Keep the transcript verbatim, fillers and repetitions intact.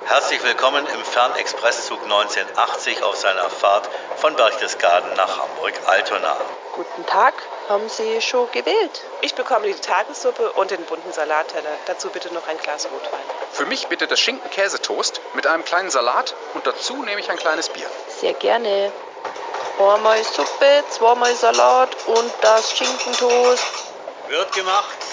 Herzlich willkommen im Fernexpresszug neunzehnhundertachtzig auf seiner Fahrt von Berchtesgaden nach Hamburg-Altona. Guten Tag, haben Sie schon gewählt? Ich bekomme die Tagessuppe und den bunten Salatteller. Dazu bitte noch ein Glas Rotwein. Für mich bitte das Schinken-Käsetoast mit einem kleinen Salat und dazu nehme ich ein kleines Bier. Sehr gerne. Einmal Suppe, zweimal Salat und das Schinkentoast. Wird gemacht.